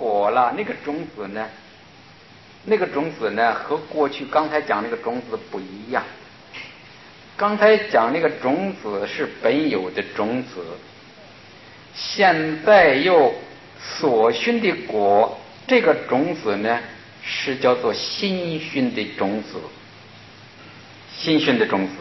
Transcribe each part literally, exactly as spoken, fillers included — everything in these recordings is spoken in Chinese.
果了，那个种子呢，那个种子呢和过去刚才讲那个种子不一样。刚才讲那个种子是本有的种子，现在又所熏的果，这个种子呢是叫做新熏的种子，新熏的种子。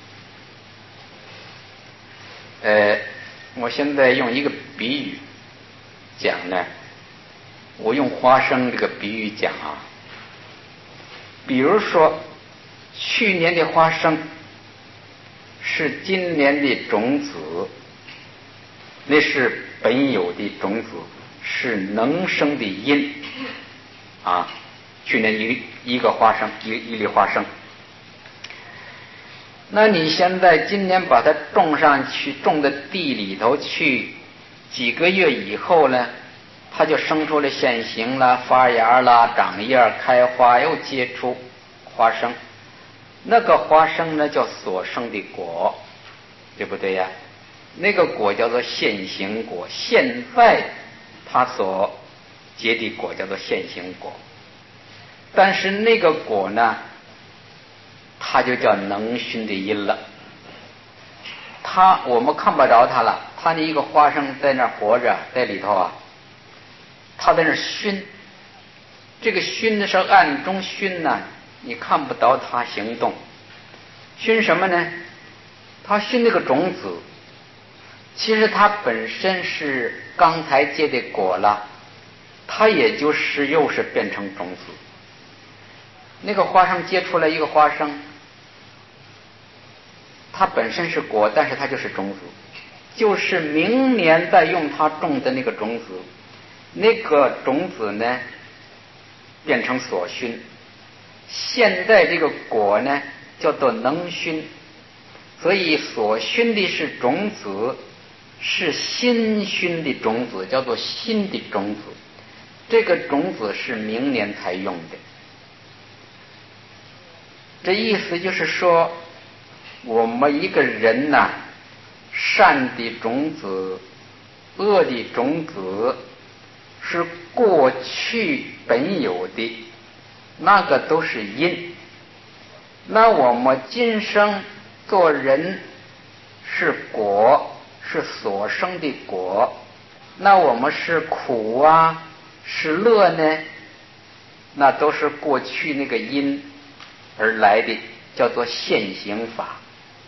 呃，我现在用一个比喻讲呢，我用花生这个比喻讲啊，比如说去年的花生是今年的种子，那是本有的种子，是能生的因啊。去年一一个花生，一一粒花生，那你现在今年把它种上去，种到地里头去，几个月以后呢，它就生出了现形了，发芽了，长叶开花，又结出花生。那个花生呢叫所生的果，对不对呀？那个果叫做现行果，现在它所结的果叫做现行果。但是那个果呢，它就叫能熏的因了。它我们看不着它了，它那一个花生在那儿活着，在里头啊，它在那儿熏。这个熏的是暗中熏呢、啊，你看不到它行动。熏什么呢？它熏那个种子，其实它本身是刚才结的果了，它也就是又是变成种子。那个花生结出来一个花生，它本身是果，但是它就是种子，就是明年再用它种的那个种子，那个种子呢变成所熏。现在这个果呢叫做能熏，所以所熏的是种子，是新熏的种子，叫做新的种子。这个种子是明年才用的。这意思就是说，我们一个人呐、啊，善的种子、恶的种子是过去本有的，那个都是因。那我们今生做人是果，是所生的果。那我们是苦啊，是乐呢，那都是过去那个因而来的，叫做现行法。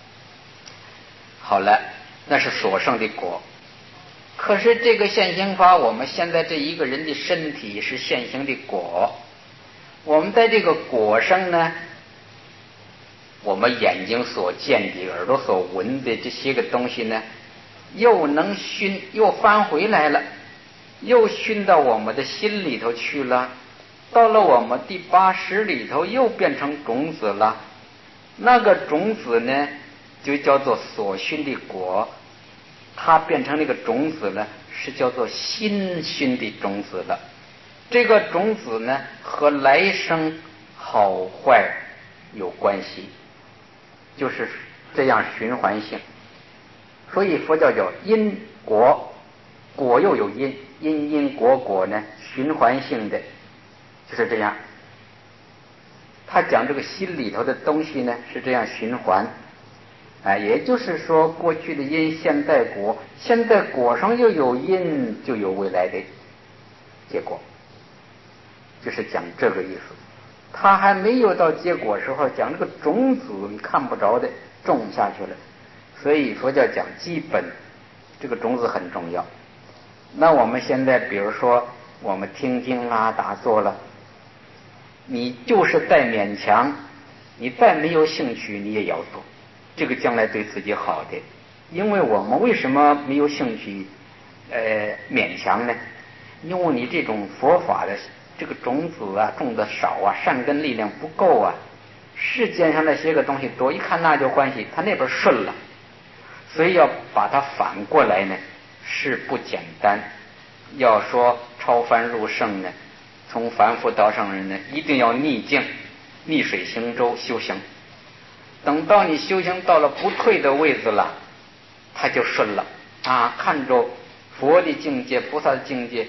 好了，那是所生的果。可是这个现行法，我们现在这一个人的身体是现行的果，我们在这个果上呢，我们眼睛所见的、耳朵所闻的这些个东西呢，又能熏，又翻回来了，又熏到我们的心里头去了。到了我们第八识里头，又变成种子了。那个种子呢，就叫做所熏的果，它变成那个种子了，是叫做新熏的种子了。这个种子呢，和来生好坏有关系，就是这样循环性。所以佛教叫因果，果又有因，因因果果呢，循环性的就是这样。他讲这个心里头的东西呢是这样循环，哎，也就是说过去的因，现在果，现在果上又有因，就有未来的结果，就是讲这个意思。他还没有到结果时候，讲这个种子你看不着的种下去了，所以佛教讲基本，这个种子很重要。那我们现在比如说我们听经啦、打坐了，你就是再勉强，你再没有兴趣，你也要做，这个将来对自己好的。因为我们为什么没有兴趣呃勉强呢？因为你这种佛法的这个种子啊种的少啊，善根力量不够啊，世间上那些个东西多，一看那就欢喜，他那边顺了，所以要把它反过来呢是不简单。要说超凡入圣呢，从凡夫到圣人呢，一定要逆境，逆水行舟修行。等到你修行到了不退的位置了，它就顺了啊！看着佛的境界、菩萨的境界，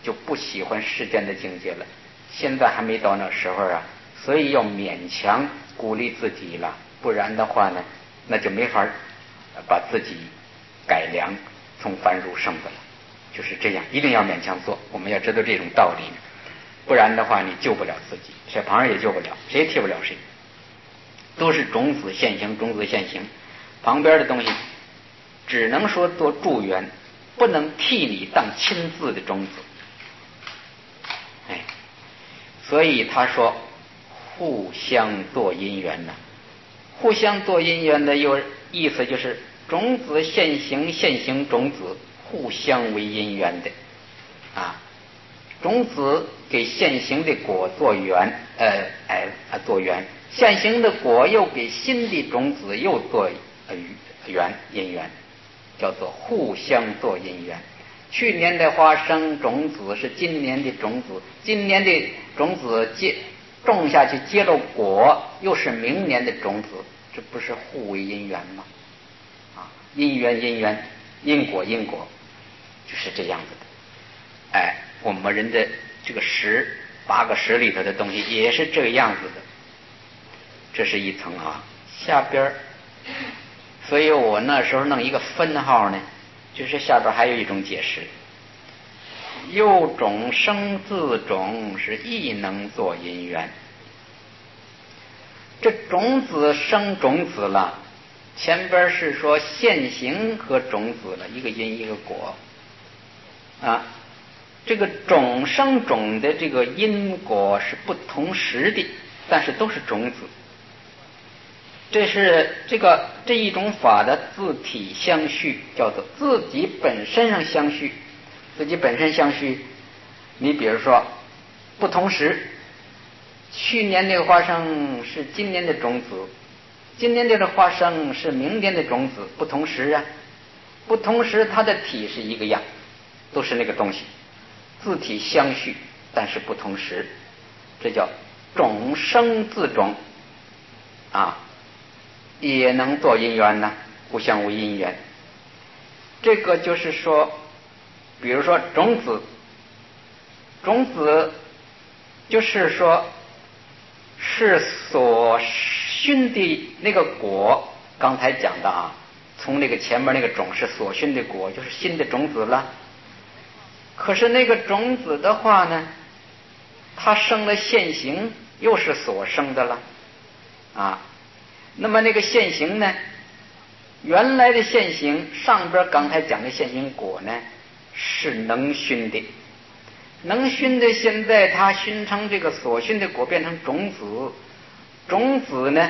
就不喜欢世间的境界了。现在还没到那时候啊，所以要勉强鼓励自己了，不然的话呢，那就没法把自己改良从凡入圣的了。就是这样，一定要勉强做。我们要知道这种道理，不然的话你救不了自己，谁旁人也救不了，谁也替不了谁。都是种子现行，种子现行，旁边的东西只能说做助缘，不能替你当亲自的种子。哎，所以他说互相做因缘呢，互相做因缘的有意思就是种子现行，现行种子互相为因缘的啊，种子给现行的果做缘，呃哎啊做缘，现行的果又给新的种子又做呃缘因缘，叫做互相做因缘。去年的花生种子是今年的种子，今年的种子结种下去结了果，又是明年的种子，这不是互为因缘吗？啊，因缘因缘，因果因果，就是这样子的。哎，我们人的这个十八个十里头的东西也是这个样子的。这是一层啊，下边，所以我那时候弄一个分号呢，就是下边还有一种解释，有种生自种是亦能做因缘。这种子生种子了，前边是说现行和种子了，一个因一个果啊。这个种生种的这个因果是不同时的，但是都是种子。这是这个这一种法的自体相续，叫做自己本身上相续。自己本身相续，你比如说不同时，去年那个花生是今年的种子，今年这个花生是明年的种子，不同时啊，不同时它的体是一个样，都是那个东西，自体相续，但是不同时，这叫种生自种啊，也能做因缘呢，互相为因缘。这个就是说，比如说种子，种子就是说是所熏的那个果，刚才讲的啊，从那个前面那个种是所熏的果，就是新的种子了。可是那个种子的话呢，它生了现行，又是所生的了啊。那么那个现行呢，原来的现行上边刚才讲的现行果呢，是能熏的，能熏的，现在它熏成这个所熏的果变成种子，种子呢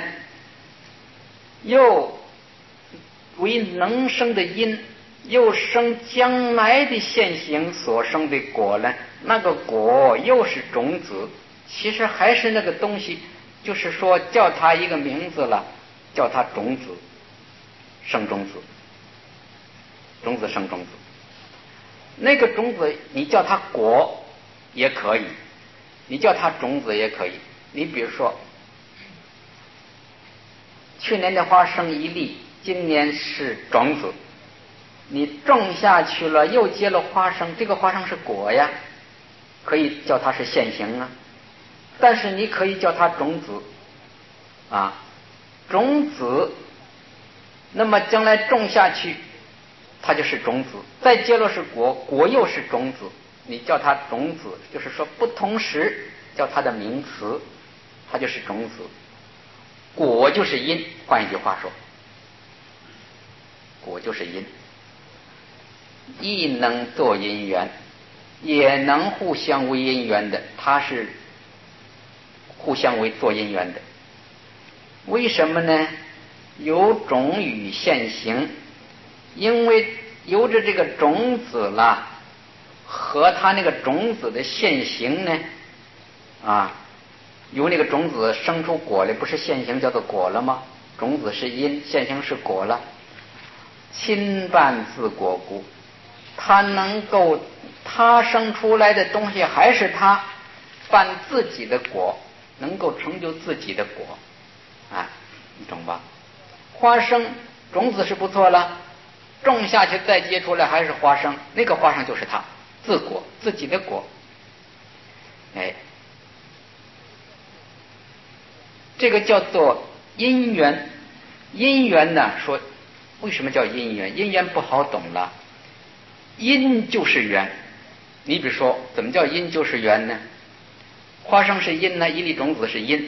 又为能生的因，又生将来的现行所生的果呢，那个果又是种子，其实还是那个东西，就是说叫它一个名字了，叫它种子生种子，种子生种子。那个种子你叫它果也可以，你叫它种子也可以。你比如说去年的花生一粒，今年是种子，你种下去了又结了花生，这个花生是果呀，可以叫它是现行啊。但是你可以叫它种子啊，种子那么将来种下去它就是种子，再接了是果，果又是种子，你叫它种子，就是说不同时叫它的名词，它就是种子。果就是因，换一句话说，果就是因，亦能做因缘，也能互相为因缘的，它是互相为做因缘的。为什么呢？有种与现行，因为由着这个种子啦，和它那个种子的现行呢，啊，由那个种子生出果来，不是现行叫做果了吗？种子是因，现行是果了。亲伴自果故，它能够，它生出来的东西还是它伴自己的果，能够成就自己的果，啊，你懂吧？花生种子是不错了，种下去再结出来还是花生，那个花生就是它， 自果，自己的果。哎，这个叫做因缘。因缘呢，说为什么叫因缘？因缘不好懂了，因就是缘。你比如说，怎么叫因就是缘呢？花生是因呢，一粒种子是因，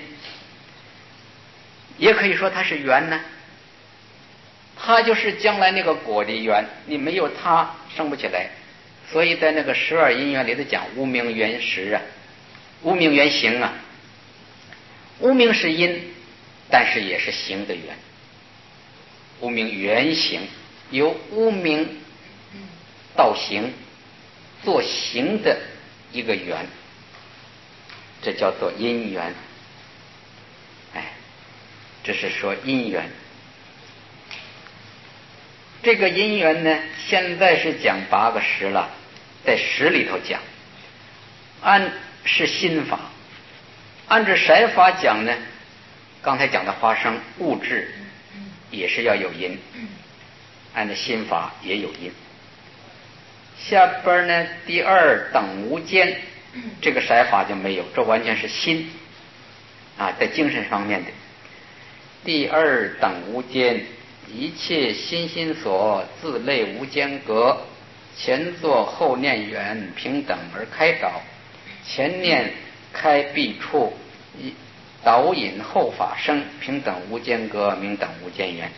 也可以说它是缘呢。它就是将来那个果的缘，你没有它生不起来。所以在那个十二因缘里头讲无明缘实啊，无明缘行啊。无明是因，但是也是行的缘。无明缘行，由无明到行，做行的一个缘，这叫做因缘。哎，这是说因缘。这个因缘呢，现在是讲八个识了，在识里头讲，按是心法，按着色法讲呢，刚才讲的花生物质也是要有因，按照心法也有因。下边呢，第二等无间，这个色法就没有，这完全是心啊，在精神方面的。第二等无间，一切心心所，自类无间隔，前作后念缘，平等而开导，前念开闭处，导引后法生，平等无间隔，明等无间缘。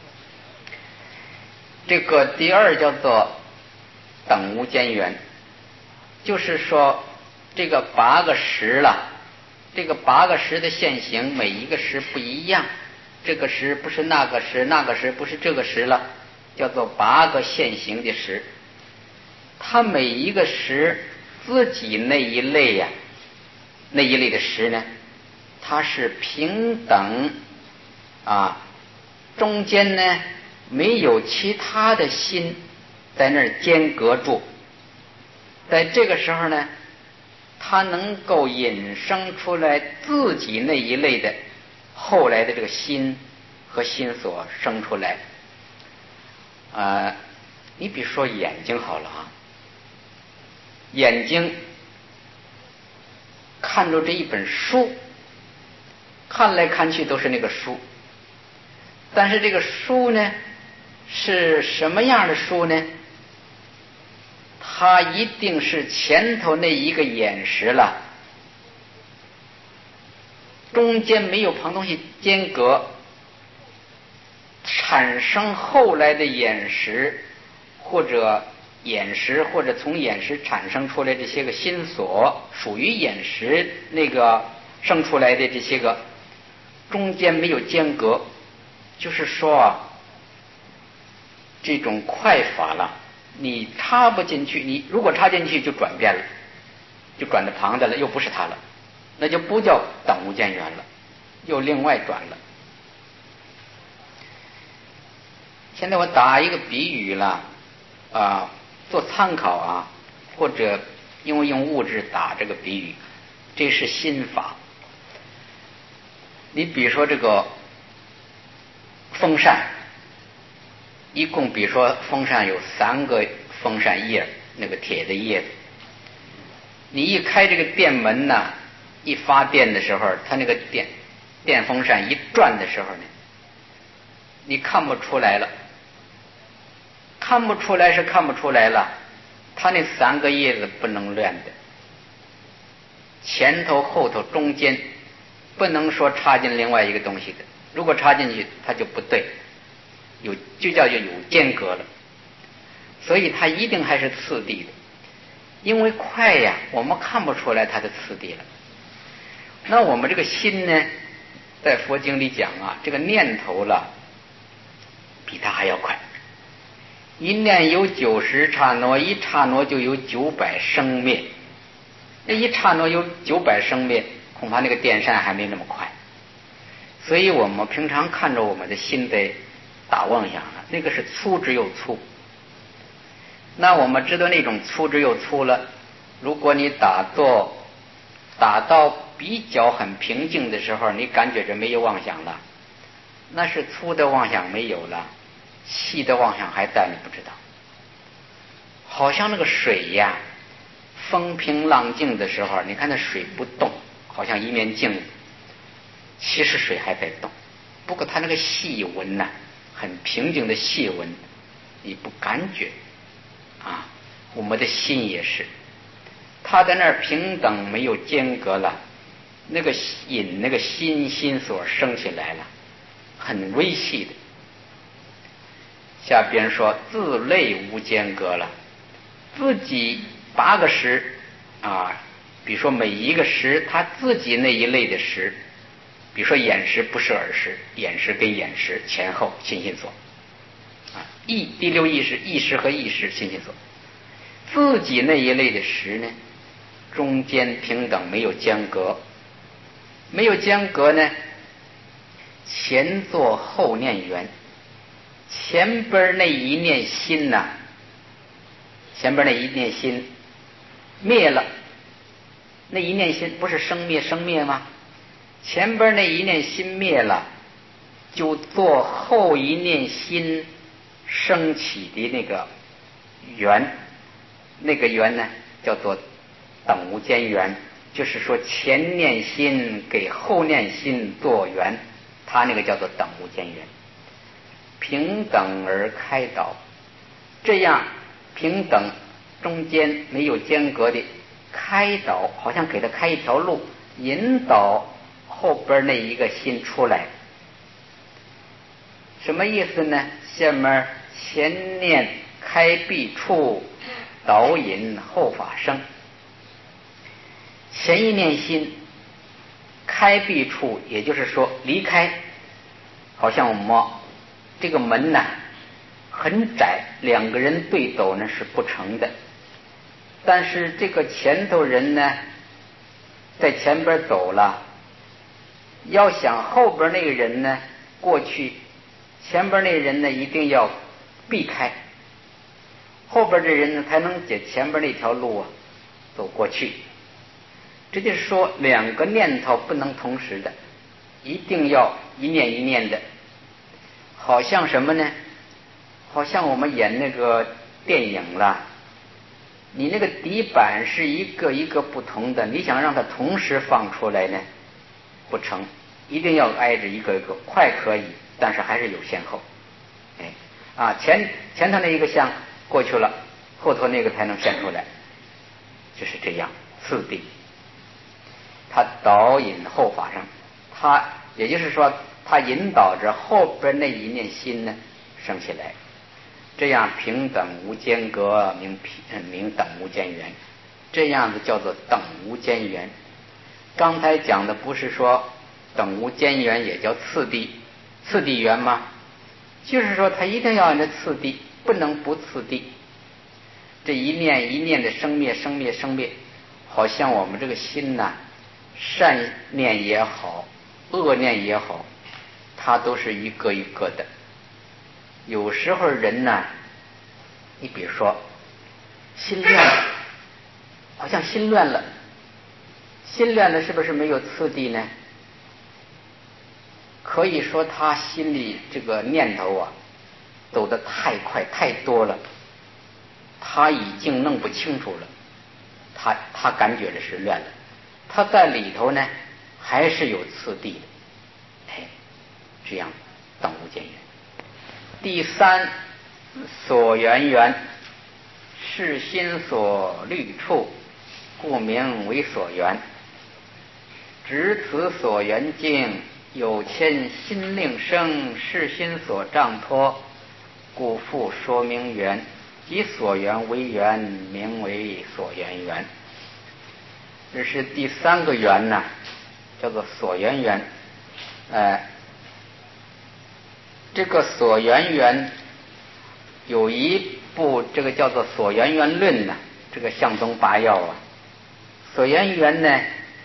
这个第二叫做等无间缘，就是说这个八个识了，这个八个识的现行，每一个识不一样，这个识不是那个识，那个识不是这个识了，叫做八个现行的识。它每一个识自己那一类呀、啊，那一类的识呢，它是平等啊，中间呢没有其他的心在那儿间隔住。在这个时候呢，它能够引生出来自己那一类的后来的这个心和心所生出来。啊，你比如说眼睛好了啊，眼睛看着这一本书，看来看去都是那个书，但是这个书呢是什么样的书呢？它一定是前头那一个眼识了，中间没有旁东西间隔，产生后来的眼识，或者眼识，或者从眼识产生出来这些个心所，属于眼识那个生出来的这些个中间没有间隔，就是说啊，这种快法了，你插不进去，你如果插进去就转变了，就转到旁的了，又不是它了，那就不叫等无间缘了，又另外转了。现在我打一个比喻了啊，做参考啊，或者因为用物质打这个比喻，这是心法。你比如说这个风扇，一共比如说风扇有三个风扇叶，那个铁的叶子，你一开这个电门呢，一发电的时候，它那个电电风扇一转的时候呢，你看不出来了，看不出来是看不出来了，它那三个叶子不能乱的，前头后头中间不能说插进另外一个东西的，如果插进去它就不对，有就叫做有间隔了，所以它一定还是次第的，因为快呀，我们看不出来它的次第了。那我们这个心呢，在佛经里讲啊，这个念头了比它还要快，一念有九十刹那，一刹那就有九百生灭，那一刹那有九百生灭，恐怕那个电扇还没那么快。所以我们平常看着我们的心在打妄想了，那个是粗之又粗。那我们知道那种粗之又粗了，如果你打坐打到比较很平静的时候，你感觉着没有妄想了，那是粗的妄想没有了，细的妄想还在，你不知道。好像那个水呀， 风平浪静的时候，你看那水不动，好像一面镜子，其实水还在动，不过它那个细纹呐、啊，很平静的细纹，你不感觉啊。我们的心也是，它在那儿平等没有间隔了，那个引那个心心所生起来了，很微细的。下边说自类无间隔了，自己八个识啊，比如说每一个识它自己那一类的识，比如说眼识不是耳识，眼识跟眼识前后心心所啊，意第六意识意识和意识心心所，自己那一类的识呢，中间平等没有间隔，没有间隔呢，前作后念缘，前边那一念心呐、啊，前边那一念心灭了，那一念心不是生灭生灭吗？前边那一念心灭了，就做后一念心升起的那个缘，那个缘呢叫做等无间缘，就是说前念心给后念心做缘，它那个叫做等无间缘，平等而开导，这样平等中间没有间隔的开导，好像给他开一条路，引导后边那一个心出来。什么意思呢？下面前念开闭处，导引后法生。前一念心开闭处，也就是说离开，好像我们这个门呢很窄，两个人对走呢是不成的，但是这个前头人呢在前边走了，要想后边那个人呢过去，前边那个人呢一定要避开，后边这人呢才能解前边那条路啊走过去。这就是说两个念头不能同时的，一定要一念一念的，好像什么呢？好像我们演那个电影啦，你那个底板是一个一个不同的，你想让它同时放出来呢不成，一定要挨着一个一个，快可以，但是还是有先后。哎啊，前前头那一个像过去了，后头那个才能现出来，就是这样次第。它导引后法上，它也就是说它引导着后边那一念心呢升起来，这样平等无间隔，名名等无间缘，这样子叫做等无间缘。刚才讲的不是说等无间缘也叫次第次第缘吗？就是说它一定要按照次第，不能不次第。这一念一念的生灭生灭生灭，好像我们这个心呐、啊，善念也好，恶念也好，它都是一个一个的。有时候人呢，你比如说心乱了，好像心乱了，心乱了是不是没有次第呢？可以说他心里这个念头啊走得太快太多了，他已经弄不清楚了，他他感觉的是乱了，他在里头呢还是有次第的，哎，这样等无间缘。第三所缘缘，是心所虑处，故名为所缘。执此所缘境，有牵心令生，是心所障托，故复说明缘。以所缘为缘，名为所缘缘。这是第三个缘呢，叫做所缘缘。呃，这个所缘缘有一部这个叫做《所缘缘论》呢，这个相宗八要啊。所缘缘呢，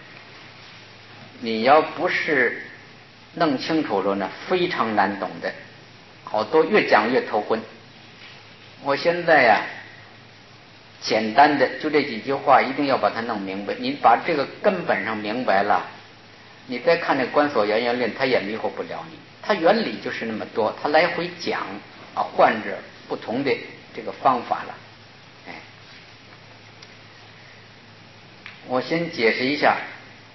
你要不是弄清楚了呢，非常难懂的，好多越讲越头昏。我现在呀、啊，简单的就这几句话，一定要把它弄明白。你把这个根本上明白了，你再看那《观所缘缘论》，它也迷惑不了你。它原理就是那么多，它来回讲啊，换着不同的这个方法了。哎， 我先解释一下，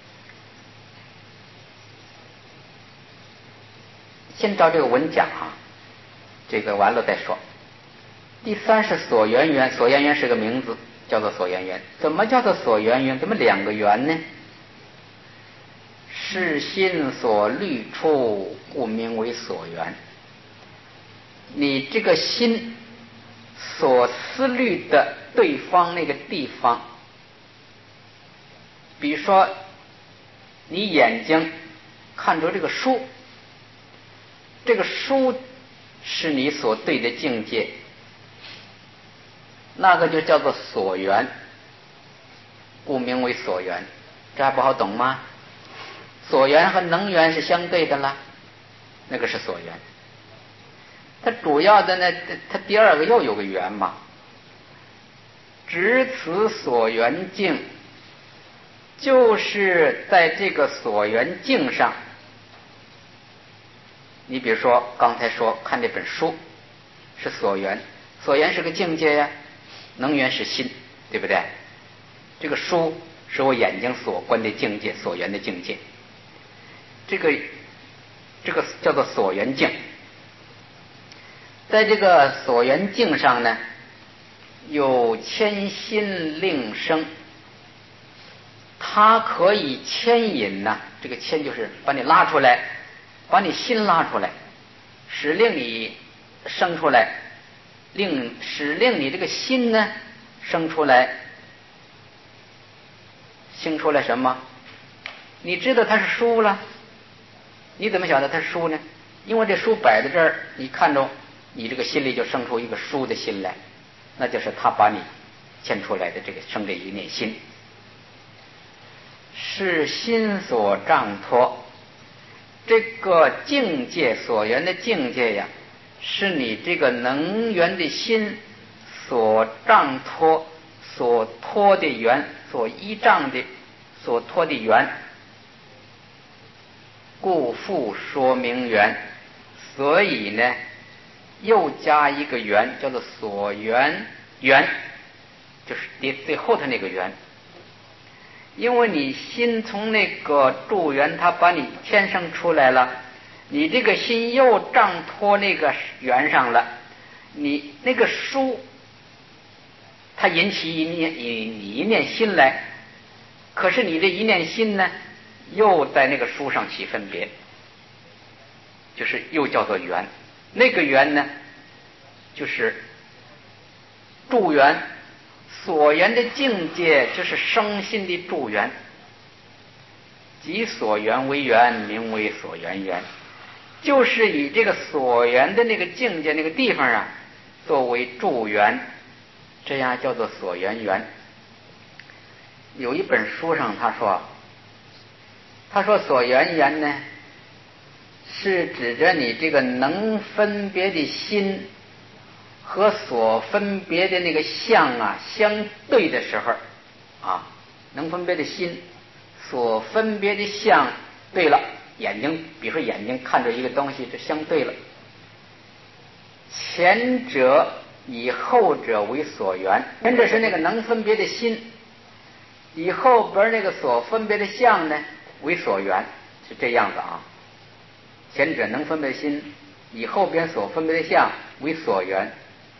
先照这个文讲啊，这个完了再说。第三是所缘缘，所缘缘是个名字，叫做所缘缘。怎么叫做所缘缘？怎么两个缘呢？是心所虑处，故名为所缘。你这个心所思虑的对方那个地方，比如说你眼睛看着这个书，这个书是你所对的境界，那个就叫做所缘，故名为所缘。这还不好懂吗？所缘和能缘是相对的啦，那个是所缘。它主要的呢，它第二个又有个缘嘛，执此所缘境，就是在这个所缘境上。你比如说刚才说看这本书是所缘，所缘是个境界呀，能缘是心，对不对？这个书是我眼睛所观的境界，所缘的境界，这个这个叫做所缘境。在这个所缘境上呢，有牵心令生，它可以牵引呐、啊，这个牵就是把你拉出来，把你心拉出来，使令你生出来，令使令你这个心呢生出来，生出来什么？你知道它是书了，你怎么晓得它是书呢？因为这书摆在这儿，你看着，你这个心里就生出一个书的心来，那就是他把你牵出来的这个生这一念心，是心所障托。这个境界所缘的境界呀，是你这个能缘的心所障托，所托的缘，所依仗的，所托的缘，故复说明缘。所以呢，又加一个缘，叫做所缘缘，就是最最后头那个缘。因为你心从那个助缘，它把你牵生出来了，你这个心又障托那个缘上了，你那个书它引起一念一一念心来，可是你这一念心呢，又在那个书上起分别，就是又叫做缘。那个缘呢，就是助缘，所缘的境界就是生心的助缘，即所缘为缘，名为所缘缘，就是以这个所缘的那个境界那个地方啊作为助缘，这样叫做所缘缘。有一本书上他说，他说所缘缘呢，是指着你这个能分别的心和所分别的那个相啊相对的时候啊，能分别的心所分别的相对了，眼睛比如说眼睛看着一个东西，这相对了，前者以后者为所缘，前者是那个能分别的心，以后边那个所分别的相呢为所缘，是这样子啊。前者能分别的心，以后边所分别的相为所缘。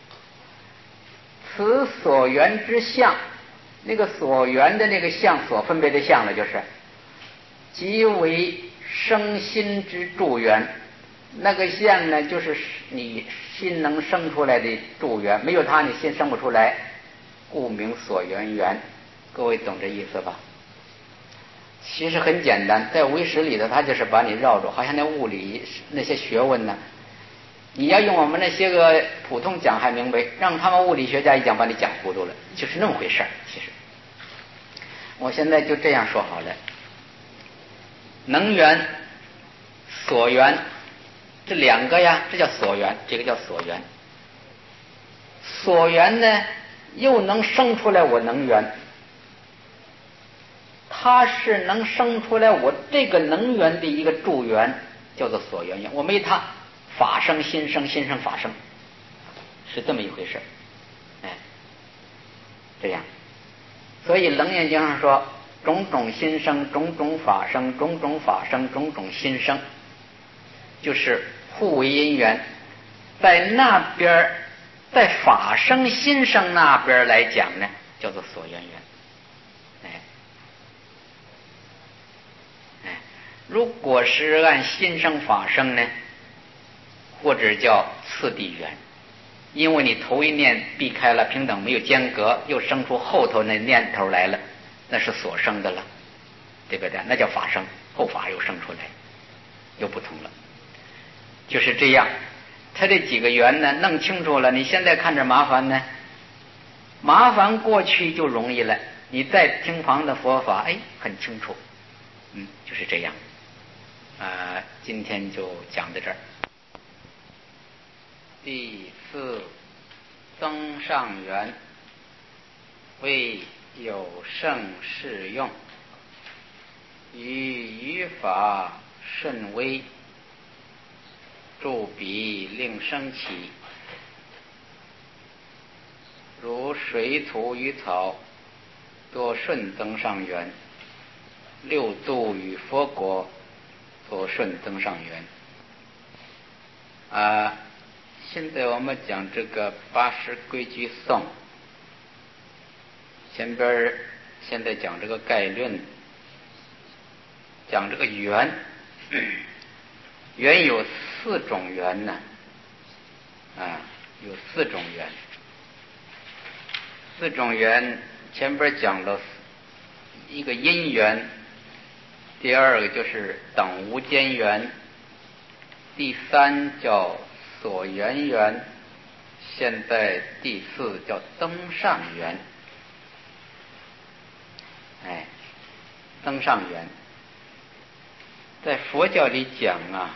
此所缘之相，那个所缘的那个相所分别的相呢，就是即为生心之助缘。那个相呢，就是你心能生出来的助缘，没有它你心生不出来，故名所缘缘。各位懂这意思吧？其实很简单，在唯识里头，它就是把你绕住，好像那物理那些学问呢，你要用我们那些个普通讲还明白，让他们物理学家一讲把你讲糊涂了，就是那么回事儿。其实我现在就这样说好了，能缘所缘这两个呀，这叫所缘，这个叫所缘。所缘呢又能生出来我能缘，它是能生出来我这个能缘的一个助缘，叫做所缘缘。我没它，法生心生，心生法生，是这么一回事。哎，这样，所以《楞严经》上说， 种种心生，种种法生，种种法生，种种心生，就是互为因缘。在那边，在法生心生那边来讲呢，叫做所缘缘。哎哎，如果是按心生法生呢，或者叫次第缘，因为你头一念避开了平等没有间隔，又生出后头那念头来了，那是所生的了，对不对？那叫法生，后法又生出来，又不同了。就是这样，他这几个缘呢弄清楚了，你现在看着麻烦呢，麻烦过去就容易了，你再听旁的佛法，哎，很清楚。嗯，就是这样。啊、呃，今天就讲到这儿。第四，增上缘，为有胜适用，于语法甚微，助彼令生起。如水土与草，多顺增上缘；六度与佛国，多顺增上缘。啊，现在我们讲这个八识规矩颂，前边现在讲这个概论，讲这个缘，缘有四种缘呢，啊，有四种缘。四种缘前边讲了一个因缘，第二个就是等无间缘，第三叫所缘缘，现在第四叫增上缘。哎，增上缘在佛教里讲啊，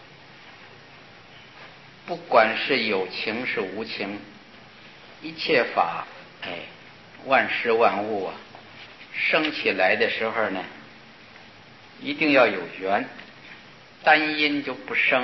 不管是有情是无情，一切法，哎，万事万物啊，生起来的时候呢，一定要有缘，单因就不生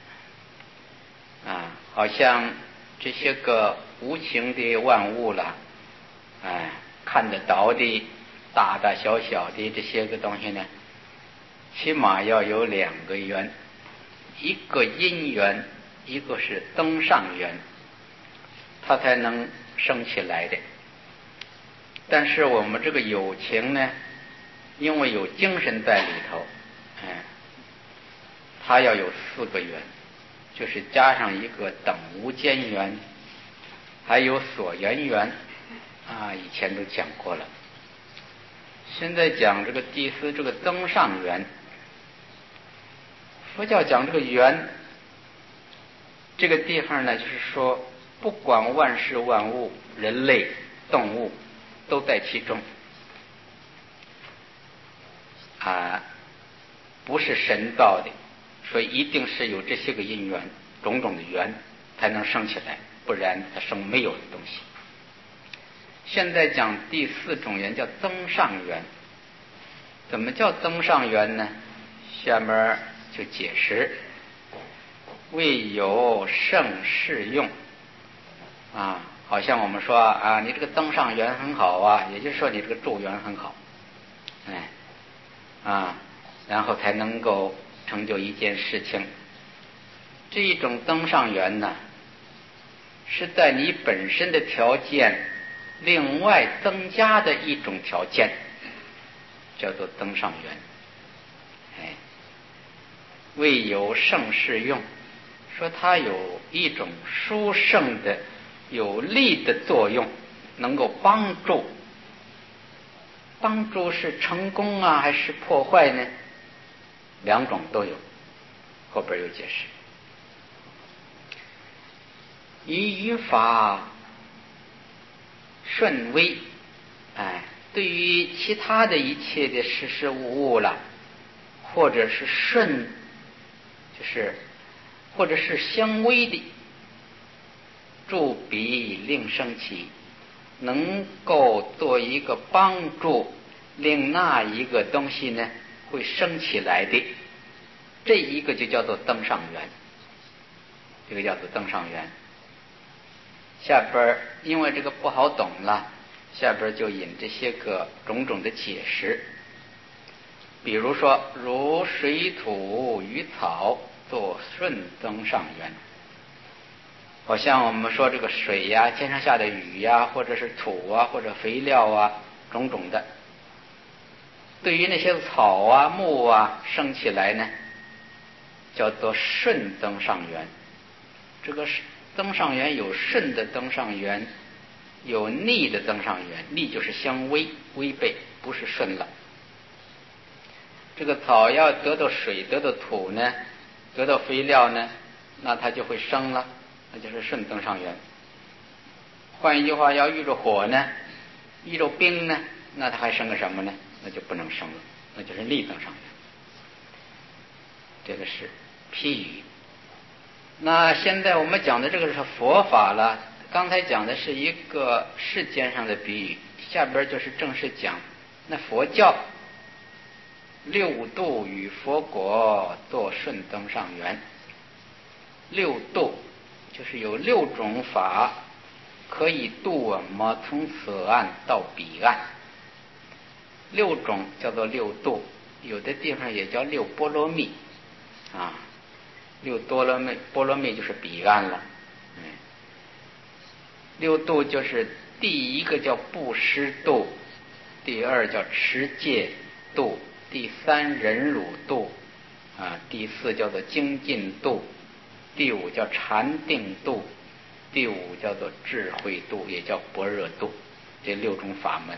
啊。好像这些个无情的万物了，哎，看得到的大大小小的这些个东西呢，起码要有两个缘，一个因缘，一个是增上缘，它才能生起来的。但是我们这个有情呢，因为有精神在里头，哎，它要有四个缘，就是加上一个等无间缘，还有所缘缘啊，以前都讲过了。现在讲这个第四，这个增上缘。佛教讲这个缘，这个地方呢，就是说，不管万事万物，人类、动物都在其中啊，不是神造的，所以一定是有这些个因缘，种种的缘才能生起来，不然它生没有的东西。现在讲第四种缘叫增上缘。怎么叫增上缘呢？下面就解释，为有胜适用啊，好像我们说啊，你这个增上缘很好啊，也就是说你这个助缘很好，哎啊，然后才能够成就一件事情。这一种增上缘呢，是在你本身的条件另外增加的一种条件，叫做增上缘。哎，为有胜适用，说它有一种殊胜的有利的作用，能够帮助。帮助是成功啊还是破坏呢？两种都有，后边有解释。以语法顺微，哎，对于其他的一切的事事物物了，或者是顺，就是或者是相微的，助彼令生起，能够做一个帮助，令那一个东西呢会升起来的，这一个就叫做增上缘，这个叫做增上缘。下边因为这个不好懂了， 下边就引这些个种种的解释。比如说，如水土与草作顺增上缘。好像我们说这个水呀，天上下的雨呀，或者是土啊，或者肥料啊，种种的，对于那些草啊木啊生起来呢，叫做顺增上缘。这个增上缘有顺的增上缘，有逆的增上缘。逆就是相违违背，不是顺了。这个草要得到水，得到土呢，得到肥料呢，那它就会生了，那就是顺增上缘。换一句话，要遇着火呢，遇着冰呢，那它还生个什么呢？那就不能生了，那就是逆增上缘。这个是譬喻。那现在我们讲的这个是佛法了，刚才讲的是一个世间上的比喻，下边就是正式讲那佛教六度与佛果作顺增上缘。六度就是有六种法可以度我们从此岸到彼岸，六种叫做六度，有的地方也叫六波罗蜜啊，六多罗蜜，波罗蜜就是彼岸了。嗯，六度就是第一个叫布施度，第二叫持戒度，第三忍辱度啊，第四叫做精进度，第五叫禅定度，第五叫做智慧度，也叫般若度。这六种法门，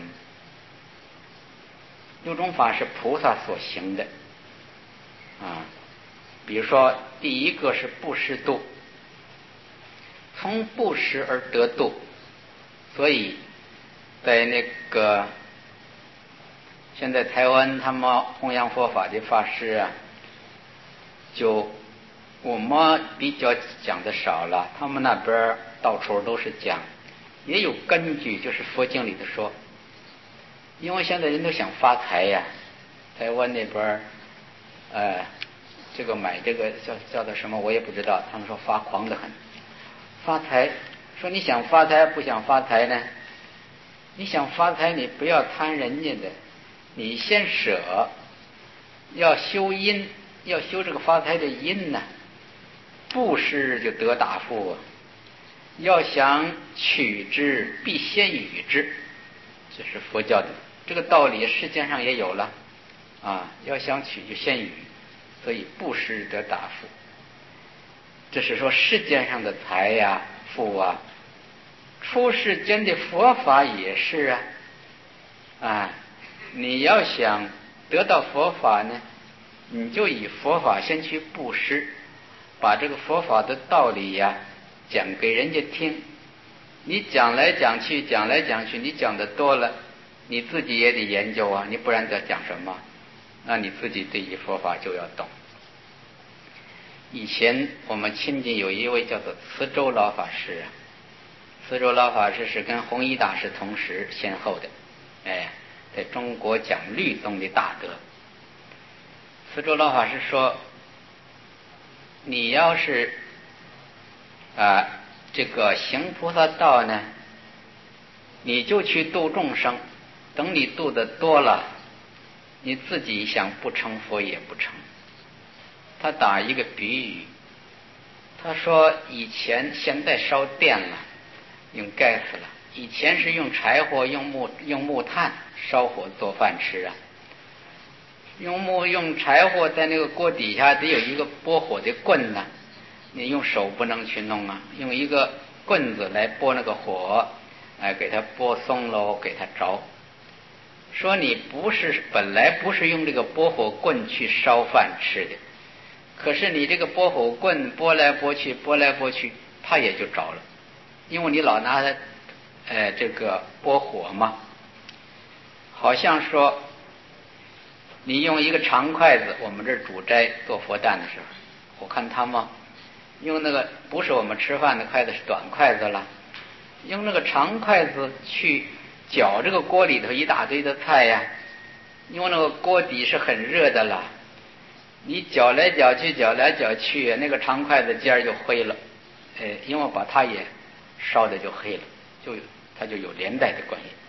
六种法是菩萨所行的啊。比如说第一个是布施度，从布施而得度，所以在那个现在台湾他们弘扬佛法的法师啊，就我们比较讲的少了，他们那边到处都是讲，也有根据，就是佛经里头说，因为现在人都想发财呀，台湾那边呃这个买这个叫叫做什么我也不知道，他们说发狂得很，发财，说你想发财不想发财呢？你想发财你不要贪人家的，你先舍，要修因，要修这个发财的因呢，布施就得大富啊。要想取之必先予之，这是佛教的这个道理，世间上也有了啊。要想取就先予，所以布施得大富。这是说世间上的财呀、啊、富啊，出世间的佛法也是啊。啊，你要想得到佛法呢，你就以佛法先去布施，把这个佛法的道理呀、啊、讲给人家听。你讲来讲去讲来讲去，你讲的多了，你自己也得研究啊，你不然在讲什么？那你自己对于佛法就要懂。以前我们亲近有一位叫做慈州老法师啊，慈州老法师是跟弘一大师同时先后的，哎，在中国讲律宗的大德。慈州老法师说，你要是啊这个行菩萨道呢，你就去度众生，等你度的多了，你自己想不成佛也不成。他打一个比喻，他说以前现在烧电了，用 gas 了，以前是用柴火用木用木炭烧火做饭吃啊。用木用柴火在那个锅底下得有一个拨火的棍呢，你用手不能去弄啊，用一个棍子来拨那个火，哎，给它拨松喽，给它着。说你不是本来不是用这个拨火棍去烧饭吃的，可是你这个拨火棍拨来拨去拨来拨去，它也就着了，因为你老拿它呃这个拨火嘛。好像说你用一个长筷子，我们这儿煮斋做佛诞的时候，我看他们用那个不是我们吃饭的筷子，是短筷子了，用那个长筷子去搅这个锅里头一大堆的菜呀，因为那个锅底是很热的了，你搅来搅去搅来搅去，那个长筷子尖儿就灰了，哎，因为把它也烧的就黑了，就它就有连带的关系。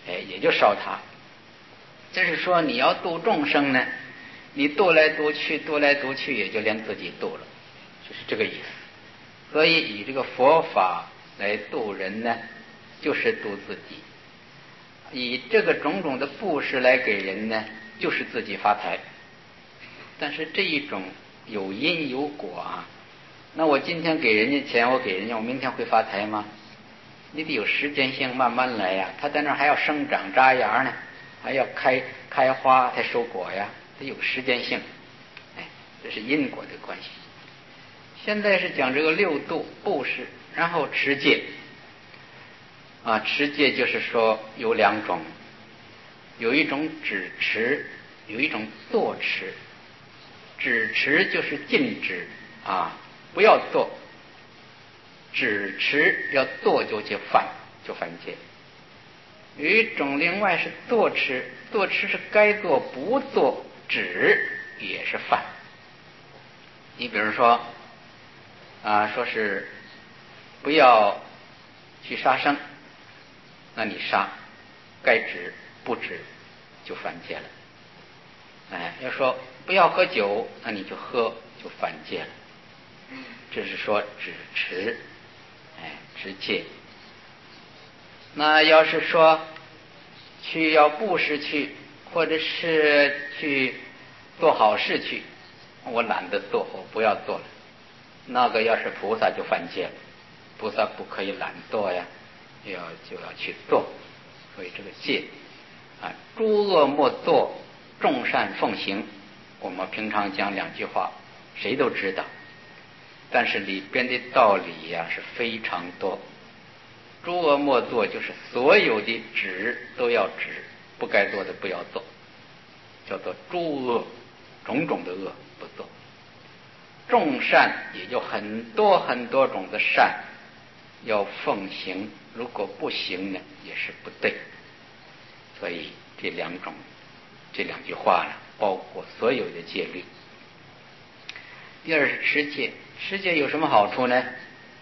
哎，也就烧它。这是说你要度众生呢，你度来度去，度来度去，也就连自己度了，就是这个意思。所以以这个佛法来度人呢，就是度自己；以这个种种的布施来给人呢，就是自己发财。但是这一种有因有果啊，那我今天给人家钱，我给人家，我明天会发财吗？你得有时间性，慢慢来呀。它在那儿还要生长扎芽呢，还要开开花才收果呀，得有时间性。哎，这是因果的关系。现在是讲这个六度布施，然后持戒啊，持戒就是说有两种，有一种止持，有一种坐持。止持就是禁止啊，不要做；止持要做就去犯，就犯戒。有一种另外是坐持，坐持是该做不做，止也是犯。你比如说啊，说是不要去杀生，那你杀，该止不止就犯戒了。哎，要说不要喝酒，那你就喝，就犯戒了。这是说止持，哎，持戒。那要是说去要布施去，或者是去做好事去，我懒得做，我不要做了。那个要是菩萨就犯戒了，菩萨不可以懒惰呀，要就要去做。所以这个戒啊，诸恶莫作，众善奉行。我们平常讲两句话，谁都知道，但是里边的道理呀、啊、是非常多。诸恶莫作就是所有的止都要止，不该做的不要做，叫做诸恶，种种的恶不做。众善也就很多很多种的善要奉行，如果不行呢也是不对。所以这两种这两句话呢，包括所有的戒律。第二是持戒，持戒有什么好处呢？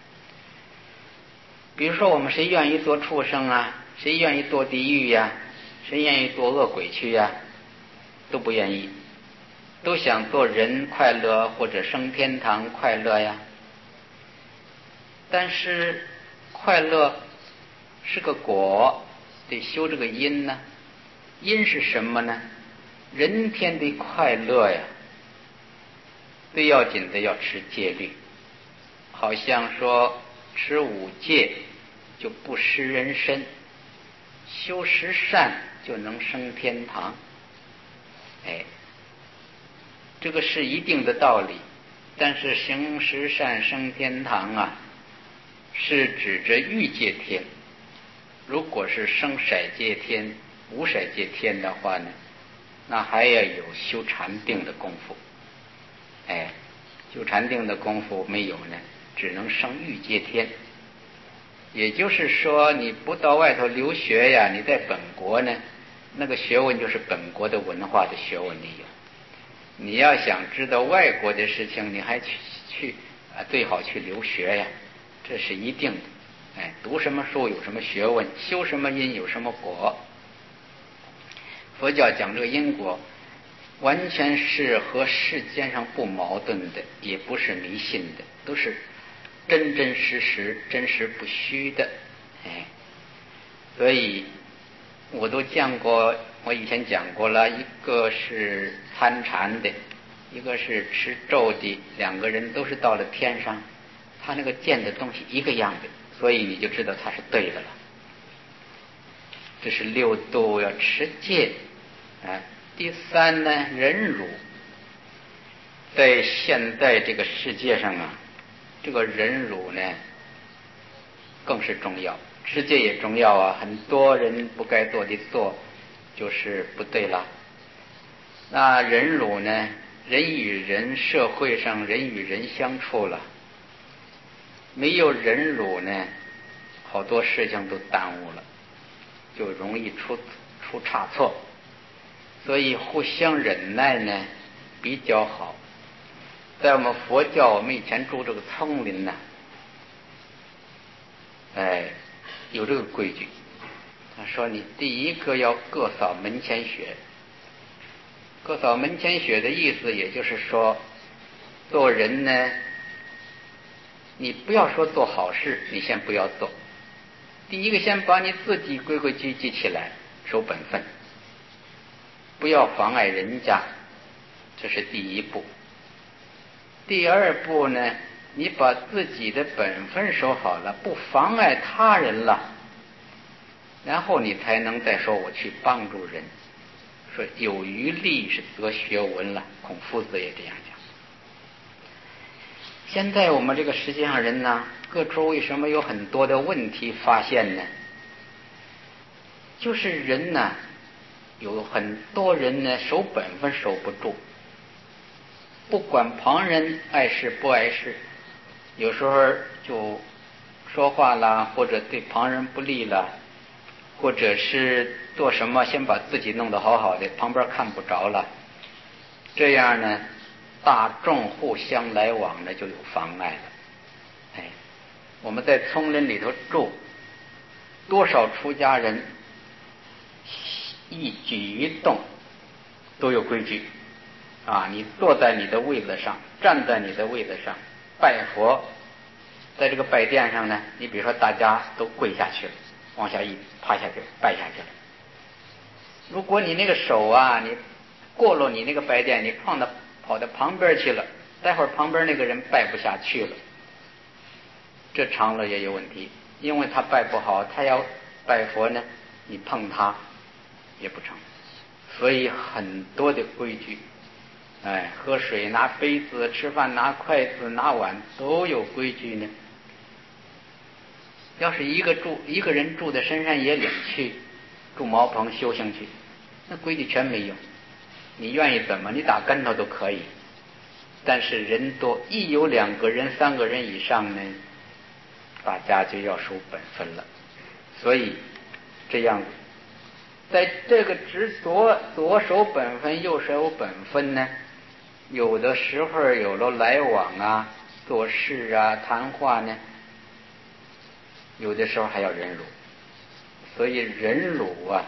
比如说我们谁愿意做畜生啊，谁愿意堕地狱呀、啊，谁愿意堕恶鬼去呀、啊，都不愿意，都想做人快乐或者升天堂快乐呀。但是快乐是个果，得修这个因呢。因是什么呢？人天的快乐呀，最要紧的要持戒律。好像说持五戒就不失人身，修十善就能升天堂。哎，这个是一定的道理。但是行十善升天堂啊，是指着欲界天。如果是升色界天、无色界天的话呢，那还要有修禅定的功夫。哎，修禅定的功夫没有呢，只能升欲界天。也就是说，你不到外头留学呀，你在本国呢，那个学问就是本国的文化的学问里有。你要想知道外国的事情，你还去去啊，最好去留学呀，这是一定的。哎，读什么书有什么学问，修什么因有什么果。佛教讲这个因果，完全是和世间上不矛盾的，也不是迷信的，都是真真实实、真实不虚的。哎，所以我都讲过，我以前讲过了，一个是参禅的，一个是持咒的，两个人都是到了天上，他那个见的东西一个样的，所以你就知道他是对的了。这是六度要持戒。哎，第三呢，忍辱。在现在这个世界上啊，这个忍辱呢更是重要，持戒也重要啊。很多人不该做的做，就是不对了。那忍辱呢，人与人社会上人与人相处了，没有忍辱呢，好多事情都耽误了，就容易出出差错。所以互相忍耐呢比较好。在我们佛教，我们以前住这个丛林呢，哎，有这个规矩他说你第一个要各扫门前雪。各扫门前雪的意思，也就是说，做人呢，你不要说做好事，你先不要做。第一个，先把你自己规规矩矩起来，守本分，不要妨碍人家，这是第一步。第二步呢，你把自己的本分守好了，不妨碍他人了，然后你才能再说我去帮助人。说有余力是则学文了，孔夫子也这样讲。现在我们这个世界上人呢，各处为什么有很多的问题发现呢？就是人呢，有很多人呢守本分守不住，不管旁人碍事不碍事，有时候就说话啦，或者对旁人不利了，或者是做什么先把自己弄得好好的，旁边看不着了，这样呢，大众互相来往呢就有妨碍了。哎，我们在丛林里头住，多少出家人一举一动都有规矩啊！你坐在你的位子上，站在你的位子上，拜佛，在这个拜殿上呢，你比如说大家都跪下去了，往下一趴下去，拜下去了。如果你那个手啊，你过了你那个拜殿，你放到跑到旁边去了，待会儿旁边那个人拜不下去了，这长了也有问题，因为他拜不好，他要拜佛呢，你碰他也不成。所以很多的规矩，哎，喝水拿杯子，吃饭拿筷子拿碗都有规矩呢。要是一个住一个人住在深山野岭去，住茅棚修行去，那规矩全没用。你愿意怎么，你打跟头都可以。但是人多，一有两个人、三个人以上呢，大家就要守本分了。所以这样，在这个执左左守本分，右守本分呢，有的时候有了来往啊、做事啊、谈话呢，有的时候还要忍辱。所以忍辱啊，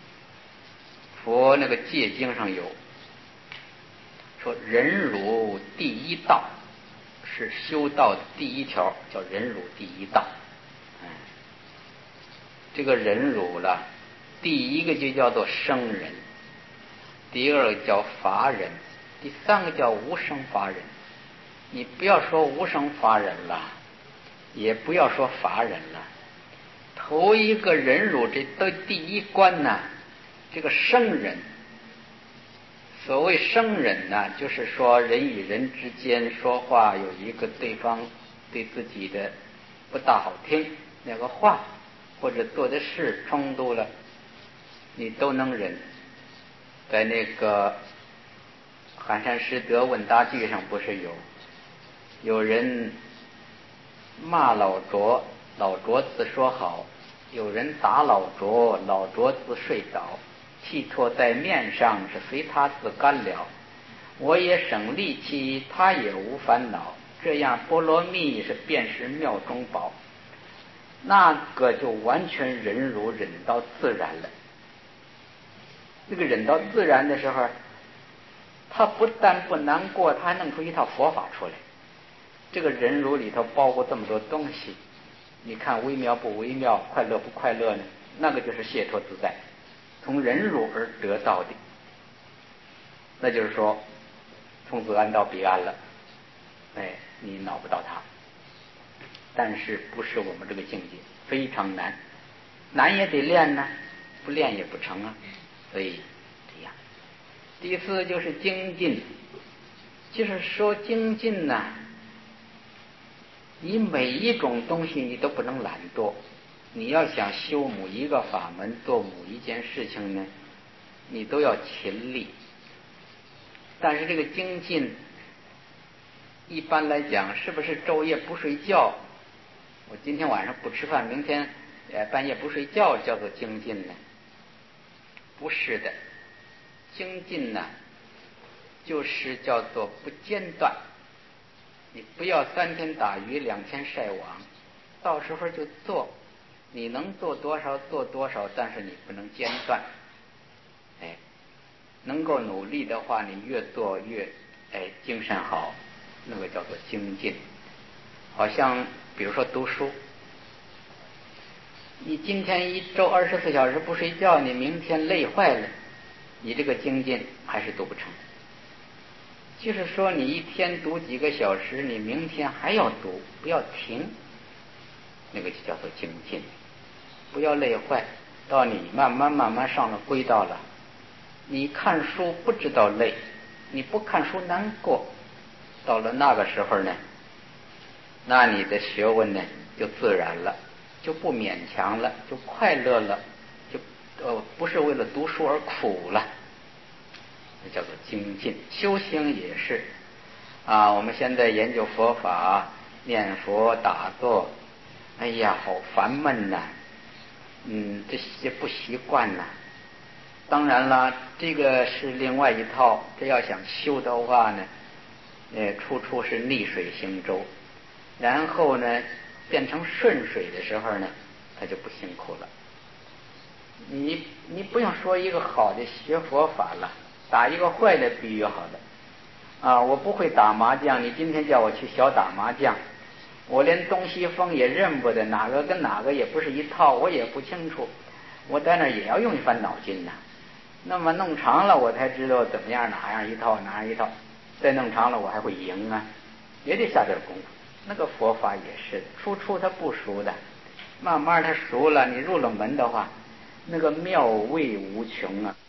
佛那个戒经上有说，忍辱第一道，是修道的第一条，叫忍辱第一道。嗯，这个忍辱了，第一个就叫做生忍，第二个叫法忍，第三个叫无生法忍。你不要说无生法忍了，也不要说法忍了，头一个忍辱这的第一关呢，这个生忍。所谓生忍呢，就是说人与人之间说话有一个对方对自己的不大好听那个话，或者做的事冲突了，你都能忍。在那个寒山师德问答句上不是有有人骂老拙，老拙自说好；有人打老拙，老拙自睡倒。气唾在面上，是随他自干了。我也省力气，他也无烦恼。这样波罗蜜是便是妙中宝。那个就完全忍辱，忍到自然了。这个忍到自然的时候，他不但不难过，他还弄出一套佛法出来。这个忍辱里头包括这么多东西，你看微妙不微妙，快乐不快乐呢？那个就是解脱自在，从忍辱而得到的。那就是说，从此安到彼岸了。哎，你恼不到他，但是不是我们这个境界，非常难，难也得练呢，不练也不成啊。所以这样。第四就是精进，就是说精进呢，你每一种东西你都不能懒惰。你要想修某一个法门，做某一件事情呢，你都要勤力。但是这个精进，一般来讲，是不是昼夜不睡觉？我今天晚上不吃饭，明天呃半夜不睡觉，叫做精进呢？不是的，精进呢，就是叫做不间断。你不要三天打鱼两天晒网，到时候就做， 你能做多少做多少，但是你不能间断。哎，能够努力的话，你越做越哎精神好，那个叫做精进。好像比如说读书，你今天一周二十四小时不睡觉，你明天累坏了，你这个精进还是读不成。就是说你一天读几个小时，你明天还要读，不要停，那个就叫做精进。不要累坏，到你慢慢慢慢上了轨道了，你看书不知道累，你不看书难过，到了那个时候呢，那你的学问呢就自然了，就不勉强了，就快乐了，就呃不是为了读书而苦了，这叫做精进。修行也是啊，我们现在研究佛法，念佛打坐，哎呀好烦闷呐、啊嗯，这些不习惯呐。当然了，这个是另外一套。这要想修的话呢，呃，初初是逆水行舟，然后呢，变成顺水的时候呢，他就不辛苦了。你你不用说一个好的学佛法了，打一个坏的比喻好了。啊，我不会打麻将，你今天叫我去小打麻将。我连东西风也认不得，哪个跟哪个也不是一套，我也不清楚。我在那儿也要用一番脑筋呐、啊。那么弄长了，我才知道怎么样，哪样一套，哪样一套。再弄长了，我还会赢啊，也得下点功夫。那个佛法也是，初初他不熟的，慢慢他熟了，你入了门的话，那个妙味无穷啊。